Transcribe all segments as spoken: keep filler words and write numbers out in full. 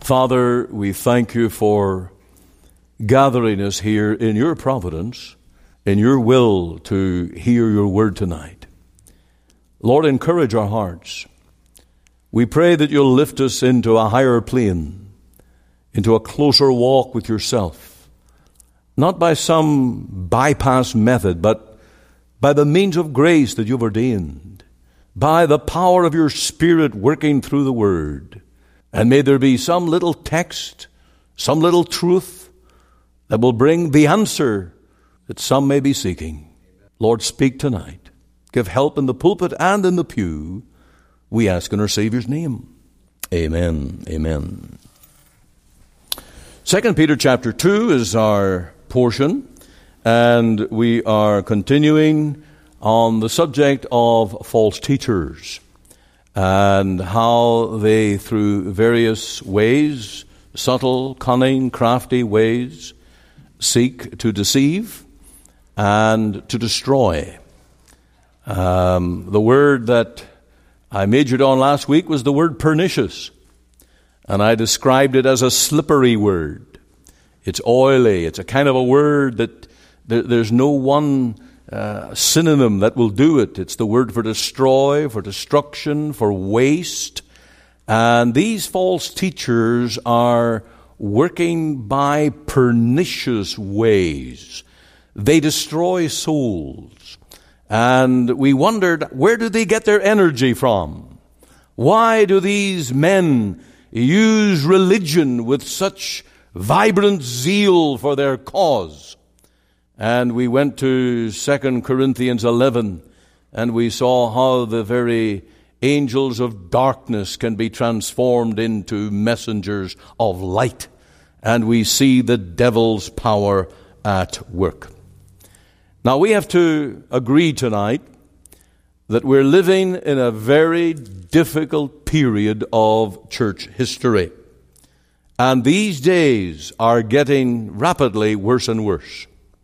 Father, we thank you for gathering us here in your providence, in your will to hear your word tonight. Lord, encourage our hearts. We pray that you'll lift us into a higher plane, into a closer walk with yourself, not by some bypass method, but by the means of grace that you've ordained, by the power of your Spirit working through the word. And may there be some little text, some little truth that will bring the answer that some may be seeking. Lord, speak tonight. Give help in the pulpit and in the pew. We ask in our Savior's name. Amen. Amen. Second Peter chapter two is our portion, and we are continuing on the subject of false teachers and how they, through various ways, subtle, cunning, crafty ways, seek to deceive and to destroy. Um, the word that I majored on last week was the word pernicious, and I described it as a slippery word. It's oily. It's a kind of a word that there, there's no one uh, synonym that will do it. It's the word for destroy, for destruction, for waste. And these false teachers are working by pernicious ways. They destroy souls. And we wondered, where do they get their energy from? Why do these men use religion with such vibrant zeal for their cause? And we went to Second Corinthians eleven, and we saw how the very angels of darkness can be transformed into messengers of light. And we see the devil's power at work. Now, we have to agree tonight that we're living in a very difficult period of church history. And these days are getting rapidly worse and worse.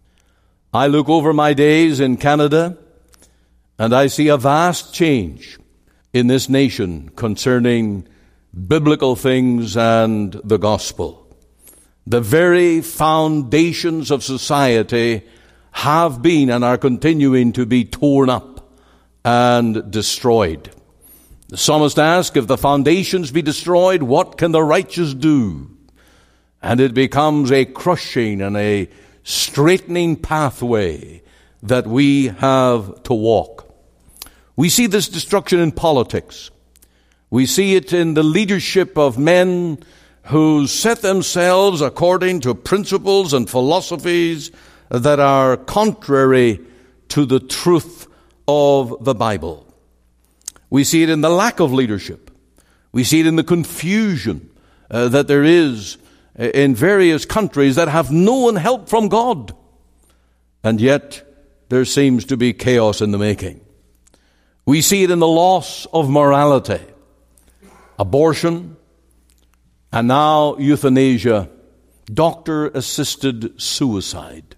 I look over my days in Canada, and I see a vast change in this nation concerning biblical things and the gospel. The very foundations of society have been and are continuing to be torn up and destroyed. The psalmist asked, if the foundations be destroyed, what can the righteous do? And it becomes a crushing and a straightening pathway that we have to walk. We see this destruction in politics. We see it in the leadership of men who set themselves according to principles and philosophies that are contrary to the truth of the Bible. We see it in the lack of leadership. We see it in the confusion uh, that there is in various countries that have known help from God. And yet there seems to be chaos in the making. We see it in the loss of morality, abortion, and now euthanasia, doctor-assisted suicide.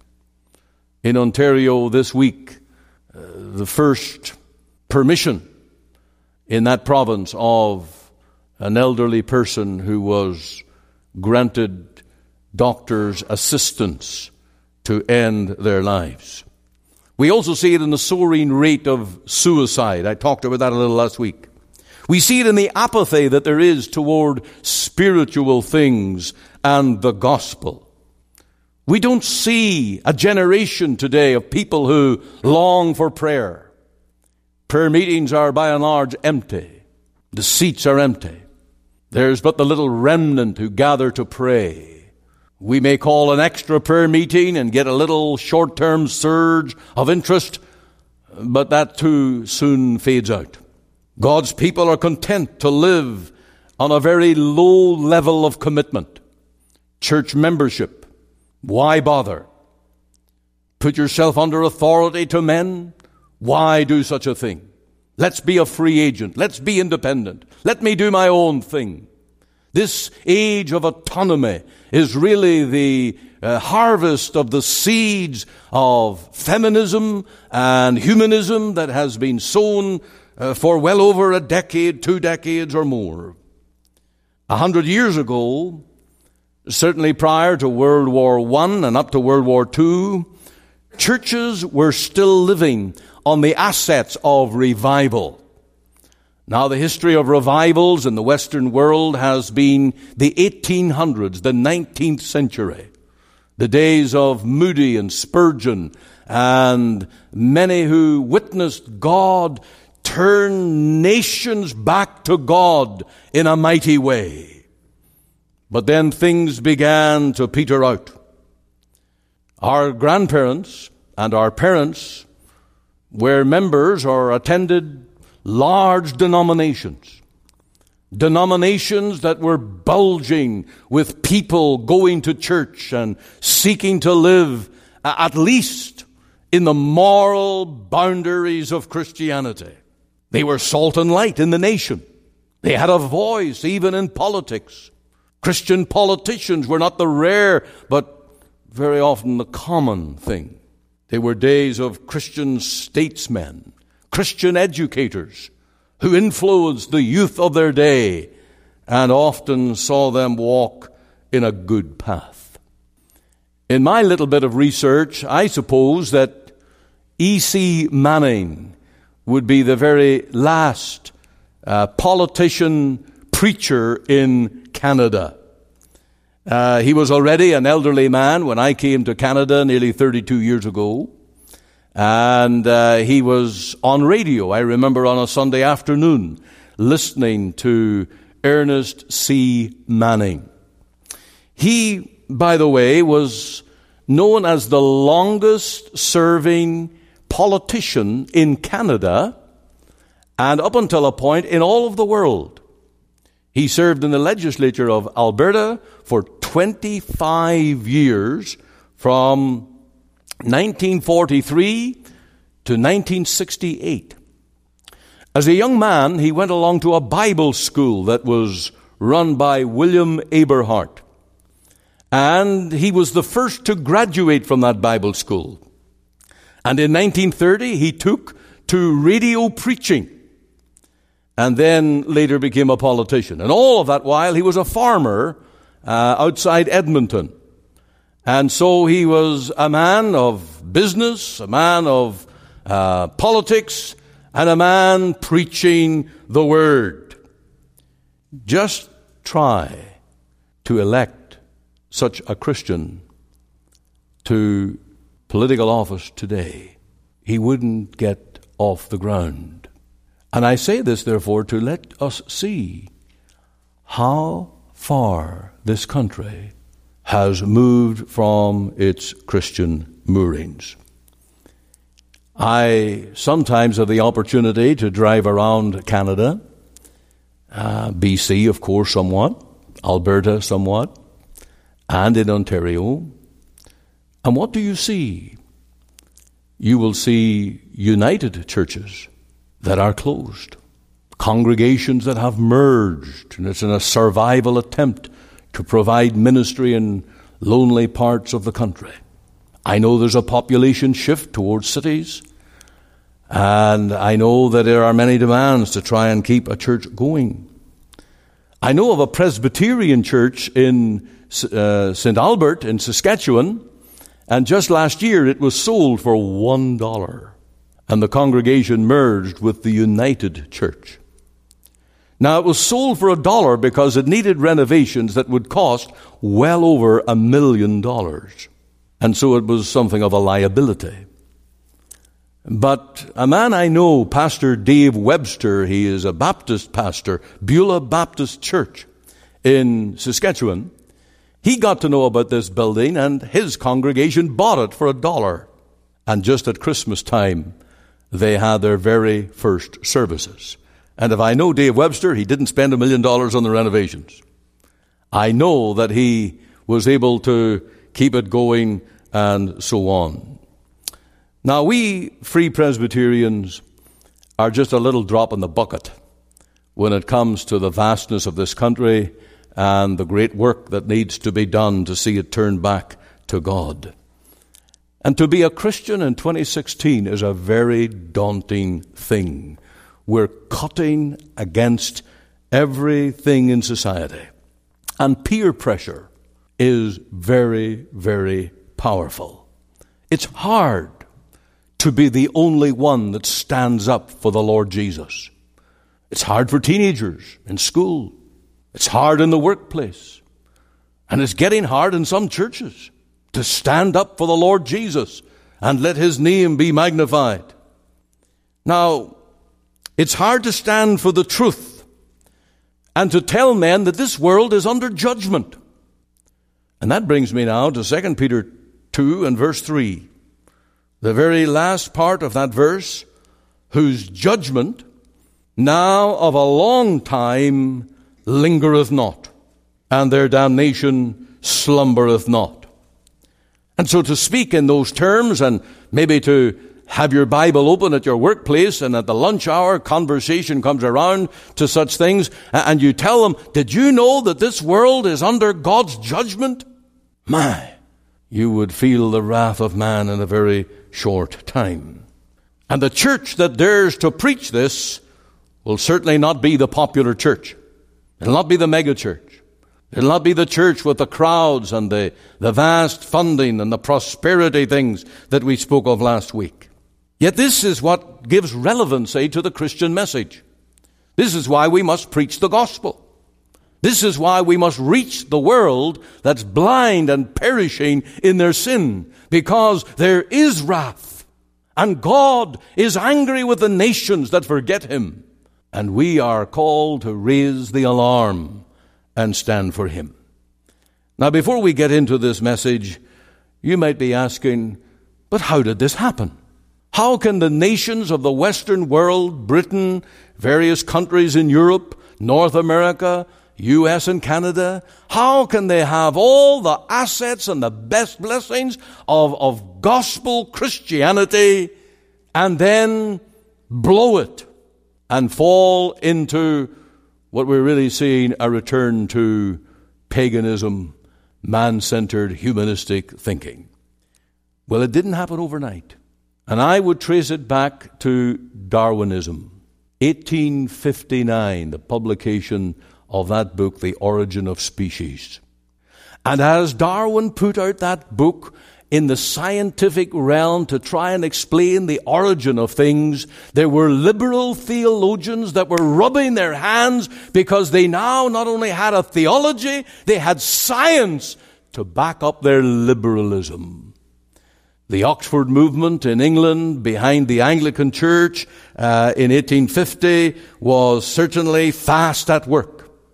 In Ontario this week, uh, the first permission in that province of an elderly person who was granted doctor's assistance to end their lives. We also see it in the soaring rate of suicide. I talked about that a little last week. We see it in the apathy that there is toward spiritual things and the gospel. We don't see a generation today of people who long for prayer. Prayer meetings are by and large empty. The seats are empty. There's but the little remnant who gather to pray. We may call an extra prayer meeting and get a little short-term surge of interest, but that too soon fades out. God's people are content to live on a very low level of commitment. Church membership. Why bother? Put yourself under authority to men? Why do such a thing? Let's be a free agent. Let's be independent. Let me do my own thing. This age of autonomy is really the uh, harvest of the seeds of feminism and humanism that has been sown uh, for well over a decade, two decades or more. A hundred years ago, certainly prior to World War One and up to World War Two, churches were still living on the assets of revival. Now, the history of revivals in the Western world has been the eighteen hundreds, the nineteenth century, the days of Moody and Spurgeon, and many who witnessed God turn nations back to God in a mighty way. But then things began to peter out. Our grandparents and our parents were members or attended large denominations, denominations that were bulging with people going to church and seeking to live at least in the moral boundaries of Christianity. They were salt and light in the nation. They had a voice even in politics. Christian politicians were not the rare, but very often the common thing. They were days of Christian statesmen, Christian educators who influenced the youth of their day and often saw them walk in a good path. In my little bit of research, I suppose that E C Manning would be the very last uh, politician preacher in Canada. Uh, he was already an elderly man when I came to Canada nearly thirty-two years ago. And uh, he was on radio, I remember, on a Sunday afternoon, listening to Ernest C. Manning. He, by the way, was known as the longest-serving politician in Canada, and up until a point in all of the world. He served in the legislature of Alberta for twenty-five years, from nineteen forty-three to nineteen sixty-eight. As a young man, he went along to a Bible school that was run by William Aberhart. And he was the first to graduate from that Bible school. And in nineteen thirty, he took to radio preaching, and then later became a politician. And all of that while, he was a farmer uh, outside Edmonton. And so he was a man of business, a man of uh, politics, and a man preaching the Word. Just try to elect such a Christian to political office today. He wouldn't get off the ground. And I say this, therefore, to let us see how far this country has moved from its Christian moorings. I sometimes have the opportunity to drive around Canada, uh, B C, of course, somewhat, Alberta, somewhat, and in Ontario. And what do you see? You will see united churches that are closed, congregations that have merged, and it's in a survival attempt to provide ministry in lonely parts of the country. I know there's a population shift towards cities, and I know that there are many demands to try and keep a church going. I know of a Presbyterian church in uh, Saint Albert in Saskatchewan, and just last year it was sold for one dollar, and the congregation merged with the United Church. Now, it was sold for a dollar because it needed renovations that would cost well over a million dollars. And so it was something of a liability. But a man I know, Pastor Dave Webster, he is a Baptist pastor, Beulah Baptist Church in Saskatchewan. He got to know about this building, and his congregation bought it for a dollar. And just at Christmas time, they had their very first services. And if I know Dave Webster, he didn't spend a million dollars on the renovations. I know that he was able to keep it going and so on. Now, we Free Presbyterians are just a little drop in the bucket when it comes to the vastness of this country and the great work that needs to be done to see it turn back to God. And to be a Christian in twenty sixteen is a very daunting thing. We're cutting against everything in society. And peer pressure is very, very powerful. It's hard to be the only one that stands up for the Lord Jesus. It's hard for teenagers in school. It's hard in the workplace. And it's getting hard in some churches to stand up for the Lord Jesus and let his name be magnified. Now, it's hard to stand for the truth and to tell men that this world is under judgment. And that brings me now to Second Peter two and verse three. The very last part of that verse, whose judgment now of a long time lingereth not, and their damnation slumbereth not. And so to speak in those terms, and maybe to have your Bible open at your workplace, and at the lunch hour conversation comes around to such things, and you tell them, did you know that this world is under God's judgment? My, you would feel the wrath of man in a very short time. And the church that dares to preach this will certainly not be the popular church. It'll not be the mega church. It'll not be the church with the crowds and the, the vast funding and the prosperity things that we spoke of last week. Yet this is what gives relevancy to the Christian message. This is why we must preach the gospel. This is why we must reach the world that's blind and perishing in their sin, because there is wrath, and God is angry with the nations that forget him, and we are called to raise the alarm and stand for him. Now, before we get into this message, you might be asking, but how did this happen? How can the nations of the Western world, Britain, various countries in Europe, North America, U S and Canada, how can they have all the assets and the best blessings of, of gospel Christianity and then blow it and fall into what we're really seeing, a return to paganism, man-centered, humanistic thinking? Well, it didn't happen overnight. And I would trace it back to Darwinism. eighteen fifty-nine, the publication of that book, The Origin of Species. And as Darwin put out that book in the scientific realm to try and explain the origin of things, there were liberal theologians that were rubbing their hands because they now not only had a theology, they had science to back up their liberalism. The Oxford movement in England behind the Anglican Church uh, in eighteen fifty was certainly fast at work.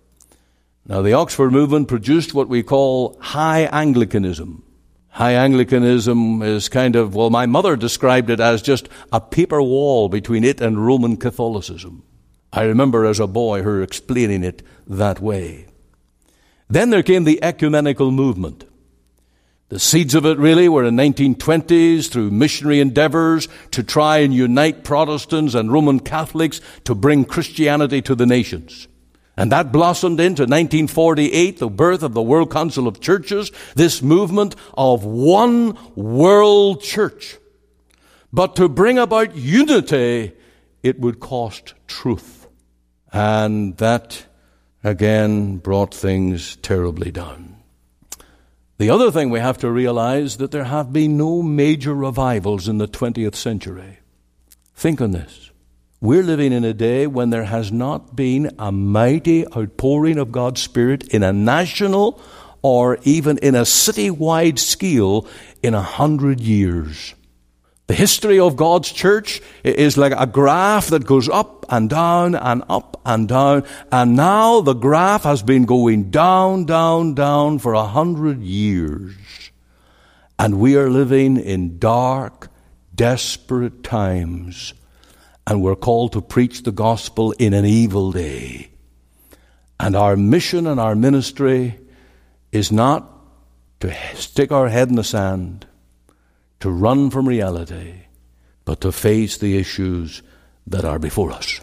Now, the Oxford movement produced what we call High Anglicanism. High Anglicanism is kind of, well, my mother described it as just a paper wall between it and Roman Catholicism. I remember as a boy her explaining it that way. Then there came the ecumenical movement. The seeds of it really were in the nineteen twenties through missionary endeavors to try and unite Protestants and Roman Catholics to bring Christianity to the nations. And that blossomed into nineteen forty-eight, the birth of the World Council of Churches, this movement of one world church. But to bring about unity, it would cost truth. And that, again, brought things terribly down. The other thing we have to realize that there have been no major revivals in the twentieth century. Think on this. We're living in a day when there has not been a mighty outpouring of God's Spirit in a national or even in a city-wide scale in a hundred years. The history of God's church is like a graph that goes up and down and up and down. And now the graph has been going down, down, down for a hundred years. And we are living in dark, desperate times. And we're called to preach the gospel in an evil day. And our mission and our ministry is not to stick our head in the sand, to run from reality, but to face the issues that are before us.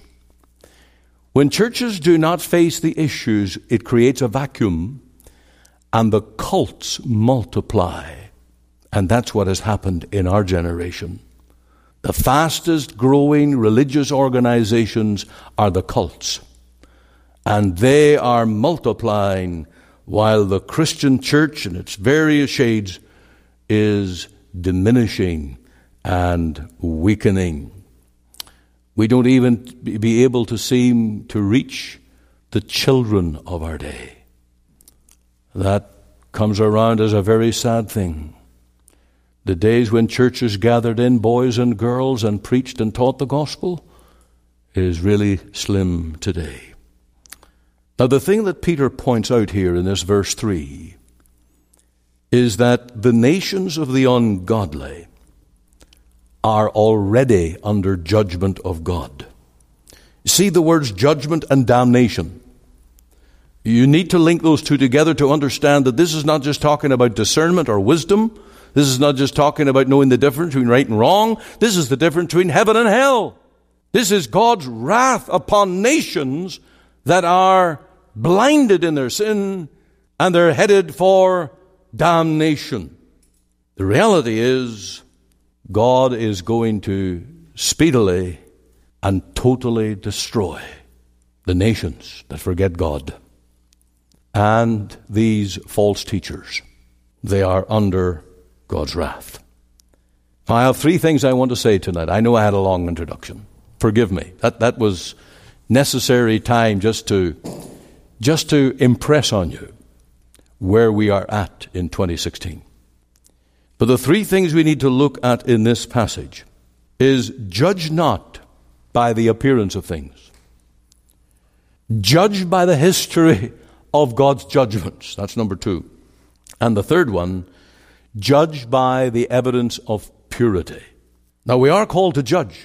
When churches do not face the issues, it creates a vacuum, and the cults multiply. And that's what has happened in our generation. The fastest growing religious organizations are the cults. And they are multiplying while the Christian church in its various shades is diminishing and weakening. We don't even be able to seem to reach the children of our day. That comes around as a very sad thing. The days when churches gathered in boys and girls and preached and taught the gospel is really slim today. Now, the thing that Peter points out here in this verse three is that the nations of the ungodly are already under judgment of God. See the words judgment and damnation. You need to link those two together to understand that this is not just talking about discernment or wisdom. This is not just talking about knowing the difference between right and wrong. This is the difference between heaven and hell. This is God's wrath upon nations that are blinded in their sin and they're headed for damnation. The reality is God is going to speedily and totally destroy the nations that forget God and these false teachers. They are under God's wrath. I have three things I want to say tonight. I know I had a long introduction. Forgive me. That that was necessary time just to just to impress on you where we are at in twenty sixteen. But the three things we need to look at in this passage is judge not by the appearance of things. Judge by the history of God's judgments. That's number two. And the third one, judge by the evidence of purity. Now, we are called to judge.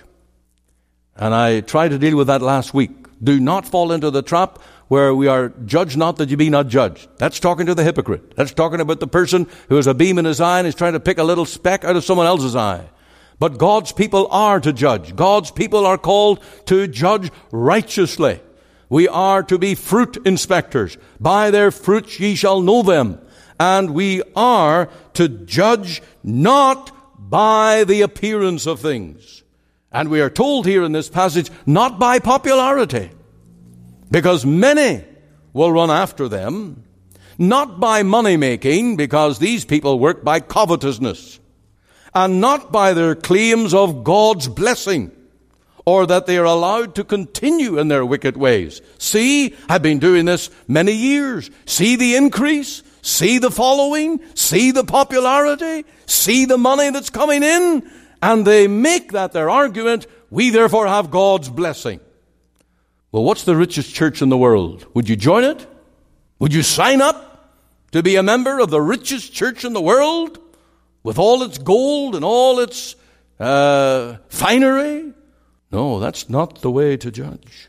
And I tried to deal with that last week. Do not fall into the trap where we are judge not that you be not judged. That's talking to the hypocrite. That's talking about the person who has a beam in his eye and is trying to pick a little speck out of someone else's eye. But God's people are to judge. God's people are called to judge righteously. We are to be fruit inspectors. By their fruits ye shall know them. And we are to judge not by the appearance of things. And we are told here in this passage, not by popularity, because many will run after them. Not by money making, because these people work by covetousness. And not by their claims of God's blessing, or that they are allowed to continue in their wicked ways. See, I've been doing this many years. See the increase. See the following. See the popularity. See the money that's coming in. And they make that their argument. We therefore have God's blessing. Well, what's the richest church in the world? Would you join it? Would you sign up to be a member of the richest church in the world with all its gold and all its uh, finery? No, that's not the way to judge.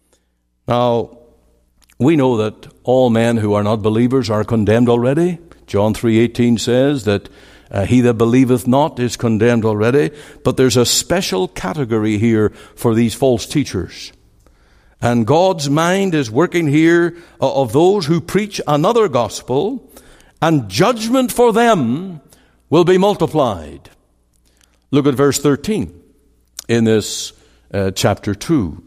Now, we know that all men who are not believers are condemned already. John three eighteen says that uh, he that believeth not is condemned already. But there's a special category here for these false teachers. And God's mind is working here of those who preach another gospel, and judgment for them will be multiplied. Look at verse thirteen in this uh, chapter two.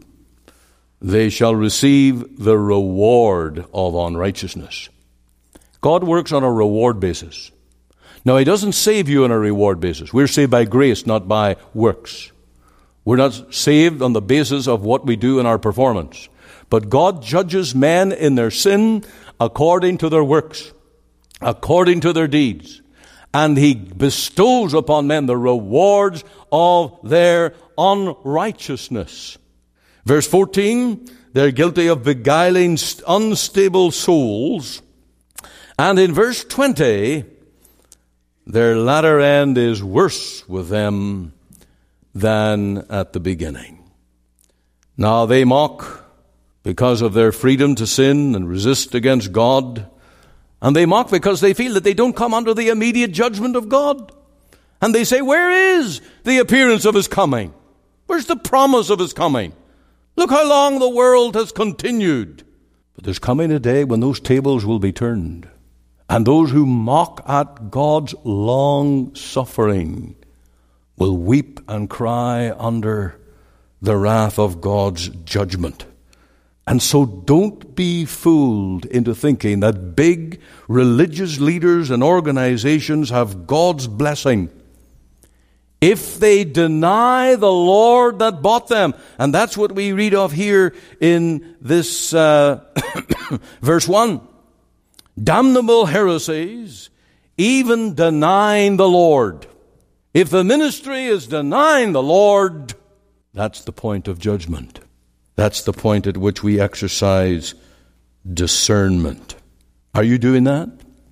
They shall receive the reward of unrighteousness. God works on a reward basis. Now, he doesn't save you on a reward basis. We're saved by grace, not by works. We're not saved on the basis of what we do in our performance. But God judges men in their sin according to their works, according to their deeds. And he bestows upon men the rewards of their unrighteousness. Verse fourteen, they're guilty of beguiling unstable souls. And in verse twenty, their latter end is worse with them than at the beginning. Now they mock because of their freedom to sin and resist against God. And they mock because they feel that they don't come under the immediate judgment of God. And they say, where is the appearance of his coming? Where's the promise of his coming? Look how long the world has continued. But there's coming a day when those tables will be turned. And those who mock at God's long suffering will weep and cry under the wrath of God's judgment. And so don't be fooled into thinking that big religious leaders and organizations have God's blessing if they deny the Lord that bought them. And that's what we read of here in this uh, verse one. Damnable heresies, even denying the Lord. If the ministry is denying the Lord, that's the point of judgment. That's the point at which we exercise discernment. Are you doing that?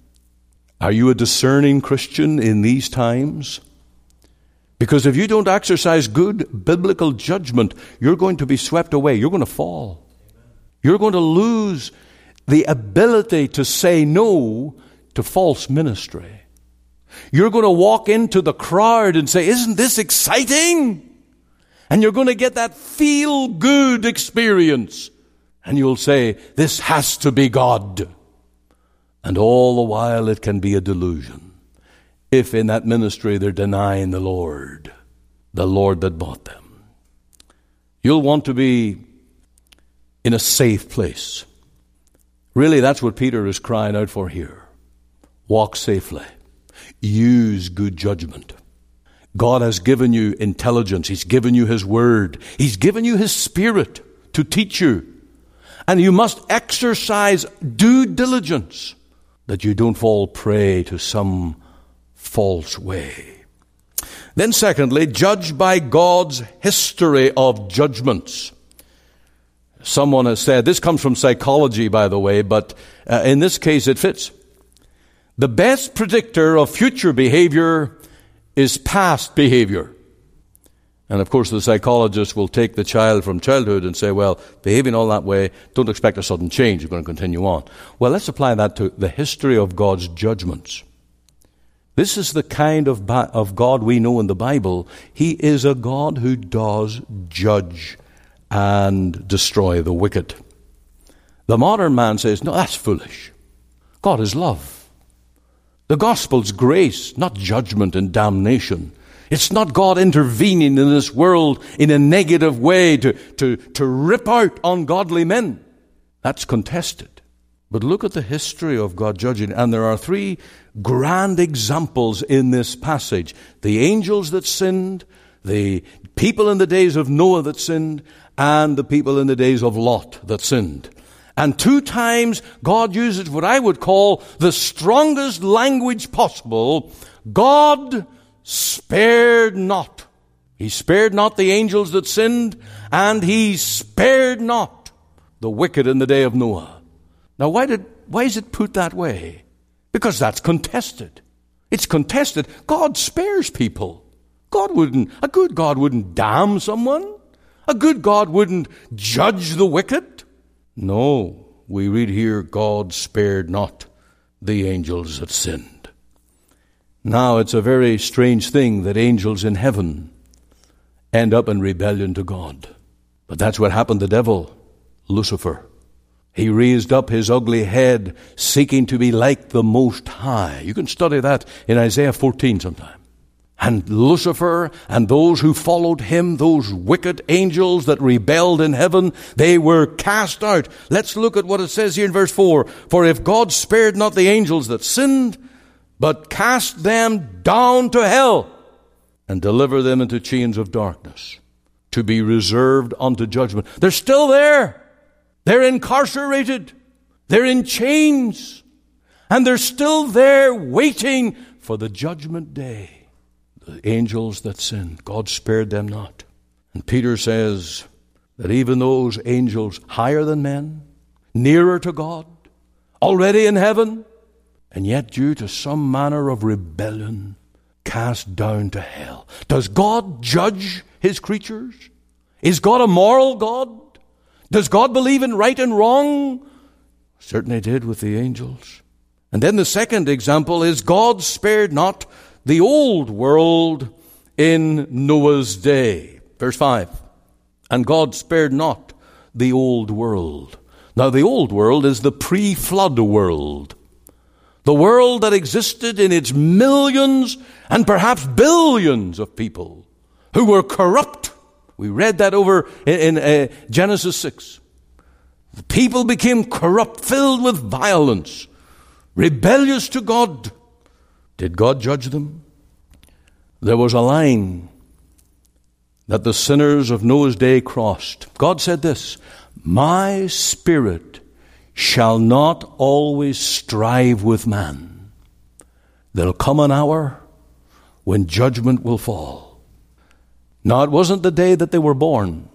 Are you a discerning Christian in these times? Because if you don't exercise good biblical judgment, you're going to be swept away. You're going to fall. You're going to lose the ability to say no to false ministry. You're going to walk into the crowd and say, isn't this exciting? And you're going to get that feel-good experience. And you'll say, this has to be God. And all the while it can be a delusion. If in that ministry they're denying the Lord, the Lord that bought them. You'll want to be in a safe place. Really, that's what Peter is crying out for here. Walk safely. Use good judgment. God has given you intelligence. He's given you His Word. He's given you His Spirit to teach you. And you must exercise due diligence that you don't fall prey to some false way. Then secondly, judge by God's history of judgments. Someone has said, this comes from psychology, by the way, but uh, in this case it fits. The best predictor of future behavior is past behavior. And of course the psychologist will take the child from childhood and say, well, behaving all that way, don't expect a sudden change. You're going to continue on. Well, let's apply that to the history of God's judgments. This is the kind of, ba- of God we know in the Bible. He is a God who does judge and destroy the wicked. The modern man says, no, that's foolish. God is love. The gospel's grace, not judgment and damnation. It's not God intervening in this world in a negative way to, to, to rip out ungodly men. That's contested. But look at the history of God judging. And there are three grand examples in this passage. The angels that sinned, the people in the days of Noah that sinned, and the people in the days of Lot that sinned. And two times God uses what I would call the strongest language possible. God spared not. He spared not the angels that sinned, and He spared not the wicked in the day of Noah. Now, why did why is it put that way? Because that's contested. It's contested. God spares people. God wouldn't, a good God wouldn't damn someone. A good God wouldn't judge the wicked. No, we read here, God spared not the angels that sinned. Now, it's a very strange thing that angels in heaven end up in rebellion to God. But that's what happened to the devil, Lucifer. He raised up his ugly head, seeking to be like the Most High. You can study that in Isaiah fourteen sometime. And Lucifer and those who followed him, those wicked angels that rebelled in heaven, they were cast out. Let's look at what it says here in verse four. For if God spared not the angels that sinned, but cast them down to hell, and delivered them into chains of darkness, to be reserved unto judgment. They're still there. They're incarcerated. They're in chains. And they're still there waiting for the judgment day. The angels that sinned, God spared them not. And Peter says that even those angels higher than men, nearer to God, already in heaven, and yet due to some manner of rebellion, cast down to hell. Does God judge His creatures? Is God a moral God? Does God believe in right and wrong? Certainly did with the angels. And then the second example is God spared not the old world in Noah's day. Verse five. And God spared not the old world. Now the old world is the pre-flood world. The world that existed in its millions and perhaps billions of people who were corrupt. We read that over in, in uh, Genesis six. The people became corrupt, filled with violence, rebellious to God. Did God judge them? There was a line that the sinners of Noah's day crossed. God said this, "My spirit shall not always strive with man." There'll come an hour when judgment will fall. Now, it wasn't the day that they were born.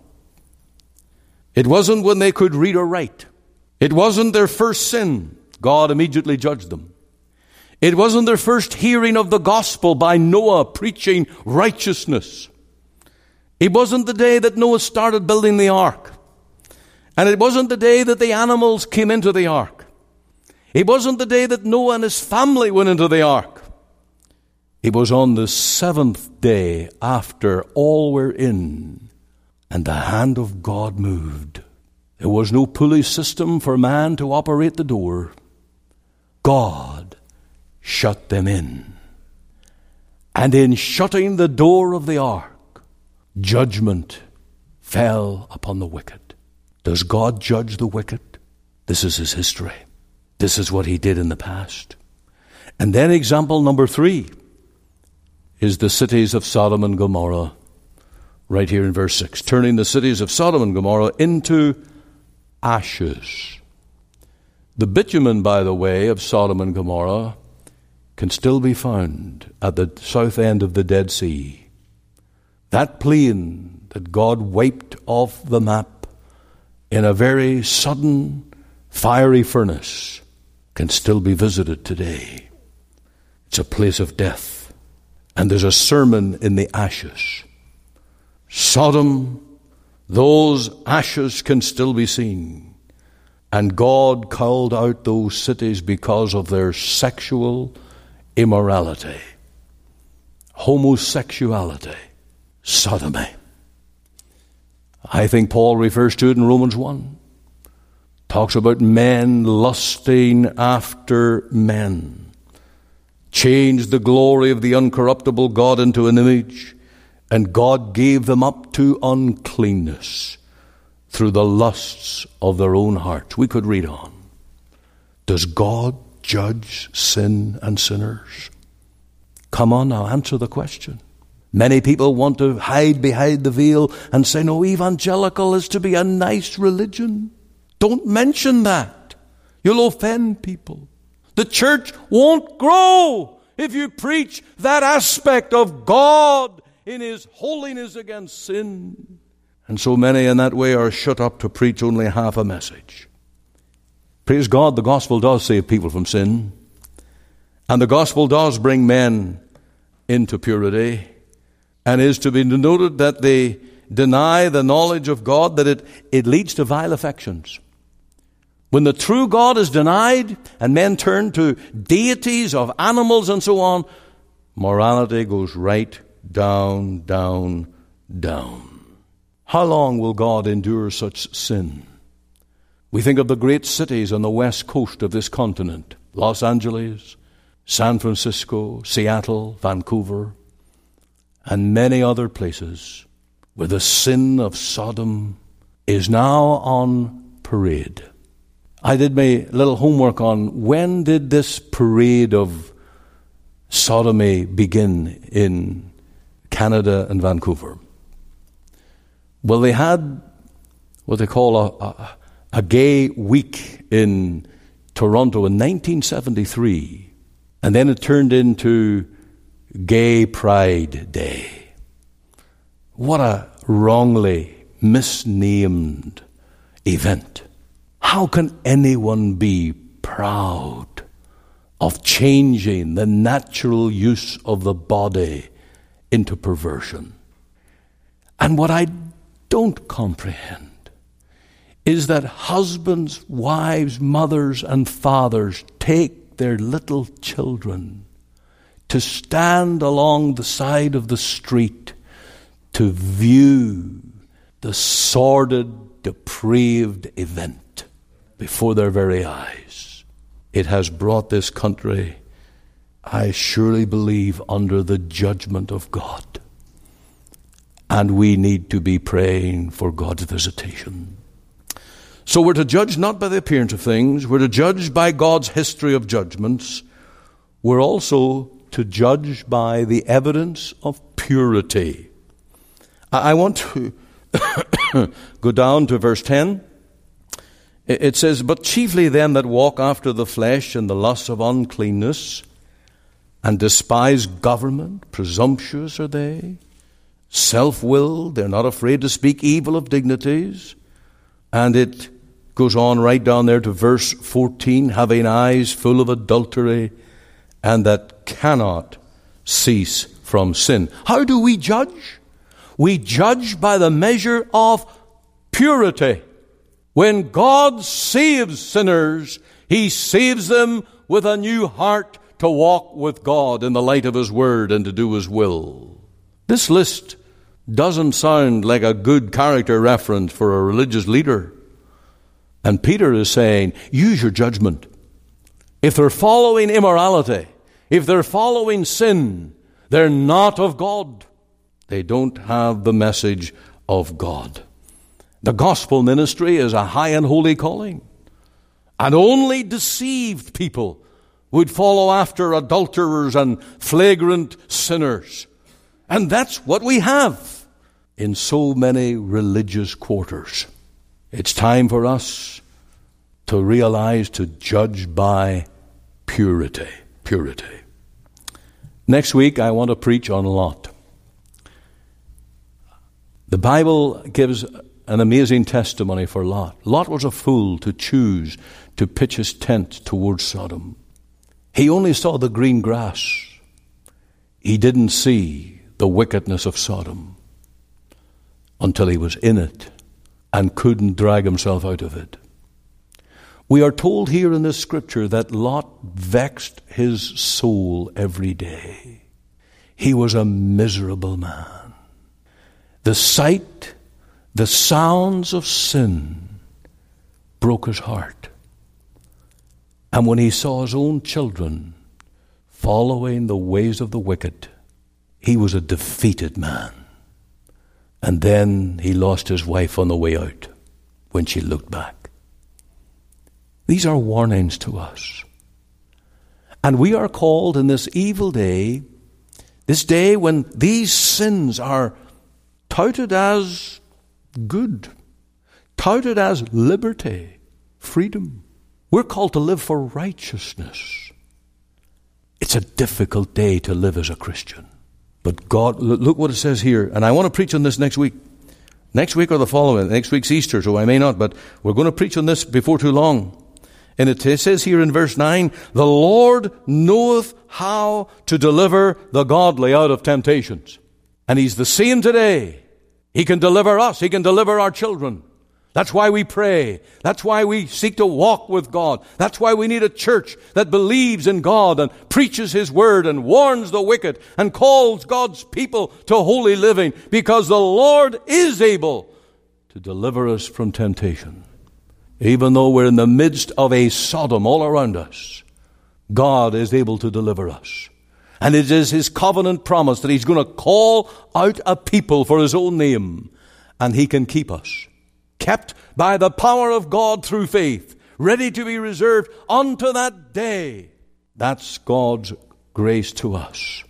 It wasn't when they could read or write. It wasn't their first sin. God immediately judged them. It wasn't their first hearing of the gospel by Noah preaching righteousness. It wasn't the day that Noah started building the ark. And it wasn't the day that the animals came into the ark. It wasn't the day that Noah and his family went into the ark. It was on the seventh day after all were in, and the hand of God moved. There was no pulley system for man to operate the door. God shut them in. And in shutting the door of the ark, judgment fell upon the wicked. Does God judge the wicked? This is his history. This is what he did in the past. And then example number three is the cities of Sodom and Gomorrah, right here in verse six. Turning the cities of Sodom and Gomorrah into ashes. The bitumen, by the way, of Sodom and Gomorrah can still be found at the south end of the Dead Sea. That plain that God wiped off the map in a very sudden fiery furnace can still be visited today. It's a place of death. And there's a sermon in the ashes. Sodom, those ashes can still be seen. And God called out those cities because of their sexual immorality, homosexuality, sodomy. I think Paul refers to it in Romans one. Talks about men lusting after men. Changed the glory of the uncorruptible God into an image, and God gave them up to uncleanness through the lusts of their own hearts. We could read on. Does God judge sin and sinners? Come on now, answer the question. Many people want to hide behind the veil and say, no, evangelical is to be a nice religion. Don't mention that. You'll offend people. The church won't grow if you preach that aspect of God in his holiness against sin. And so many in that way are shut up to preach only half a message. Praise God, the gospel does save people from sin. And the gospel does bring men into purity. And is to be noted that they deny the knowledge of God, that it, it leads to vile affections. When the true God is denied and men turn to deities of animals and so on, morality goes right down, down, down. How long will God endure such sin? We think of the great cities on the west coast of this continent, Los Angeles, San Francisco, Seattle, Vancouver, and many other places where the sin of Sodom is now on parade. I did my little homework on when did this parade of sodomy begin in Canada and Vancouver. Well, they had what they call a, a, a gay week in Toronto in nineteen seventy-three, and then it turned into Gay Pride Day. What a wrongly misnamed event. How can anyone be proud of changing the natural use of the body into perversion? And what I don't comprehend is that husbands, wives, mothers, and fathers take their little children to stand along the side of the street to view the sordid, depraved event before their very eyes. It has brought this country, I surely believe, under the judgment of God. And we need to be praying for God's visitation. So we're to judge not by the appearance of things. We're to judge by God's history of judgments. We're also to judge by the evidence of purity. I want to go down to verse ten. It says, "But chiefly them that walk after the flesh and the lusts of uncleanness, and despise government, presumptuous are they, self-willed, they're not afraid to speak evil of dignities." And it goes on right down there to verse fourteen, "having eyes full of adultery, and that cannot cease from sin." How do we judge? We judge by the measure of purity. When God saves sinners, He saves them with a new heart to walk with God in the light of His Word and to do His will. This list doesn't sound like a good character reference for a religious leader. And Peter is saying, use your judgment. If they're following immorality, if they're following sin, they're not of God. They don't have the message of God. The gospel ministry is a high and holy calling. And only deceived people would follow after adulterers and flagrant sinners. And that's what we have in so many religious quarters. It's time for us to realize to judge by purity. Purity. Next week, I want to preach on Lot. The Bible gives an amazing testimony for Lot. Lot was a fool to choose to pitch his tent towards Sodom. He only saw the green grass. He didn't see the wickedness of Sodom until he was in it and couldn't drag himself out of it. We are told here in this scripture that Lot vexed his soul every day. He was a miserable man. The sight, the sounds of sin broke his heart. And when he saw his own children following the ways of the wicked, he was a defeated man. And then he lost his wife on the way out when she looked back. These are warnings to us. And we are called in this evil day, this day when these sins are touted as good, touted as liberty, freedom. We're called to live for righteousness. It's a difficult day to live as a Christian. But God, look what it says here. And I want to preach on this next week. Next week or the following. Next week's Easter, so I may not. But we're going to preach on this before too long. And it says here in verse nine, "The Lord knoweth how to deliver the godly out of temptations." And He's the same today. He can deliver us. He can deliver our children. That's why we pray. That's why we seek to walk with God. That's why we need a church that believes in God and preaches His word and warns the wicked and calls God's people to holy living, because the Lord is able to deliver us from temptation. Even though we're in the midst of a Sodom all around us, God is able to deliver us. And it is His covenant promise that He's going to call out a people for His own name, and He can keep us. Kept by the power of God through faith, ready to be reserved unto that day. That's God's grace to us.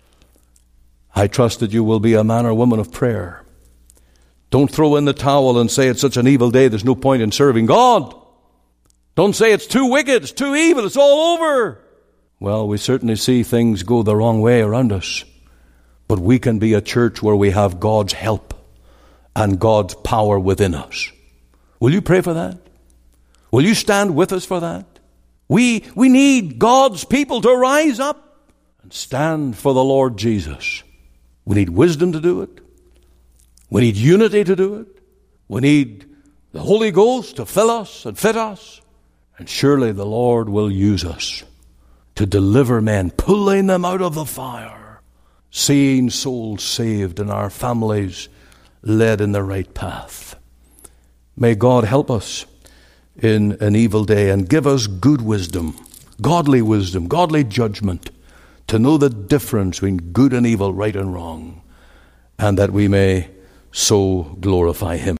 I trust that you will be a man or woman of prayer. Don't throw in the towel and say it's such an evil day, there's no point in serving God. Don't say it's too wicked, it's too evil, it's all over. Well, we certainly see things go the wrong way around us. But we can be a church where we have God's help and God's power within us. Will you pray for that? Will you stand with us for that? We, we need God's people to rise up and stand for the Lord Jesus. We need wisdom to do it. We need unity to do it. We need the Holy Ghost to fill us and fit us. And surely the Lord will use us to deliver men, pulling them out of the fire, seeing souls saved and our families led in the right path. May God help us in an evil day and give us good wisdom, godly wisdom, godly judgment, to know the difference between good and evil, right and wrong, and that we may so glorify Him.